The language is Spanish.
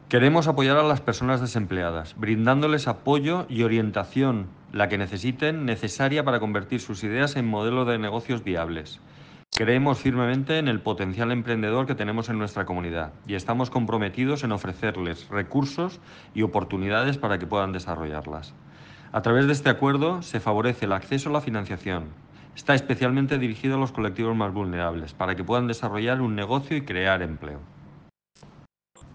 Queremos apoyar a las personas desempleadas, brindándoles apoyo y orientación, la que necesiten, necesaria para convertir sus ideas en modelos de negocios viables. Creemos firmemente en el potencial emprendedor que tenemos en nuestra comunidad y estamos comprometidos en ofrecerles recursos y oportunidades para que puedan desarrollarlas. A través de este acuerdo se favorece el acceso a la financiación. Está especialmente dirigido a los colectivos más vulnerables para que puedan desarrollar un negocio y crear empleo.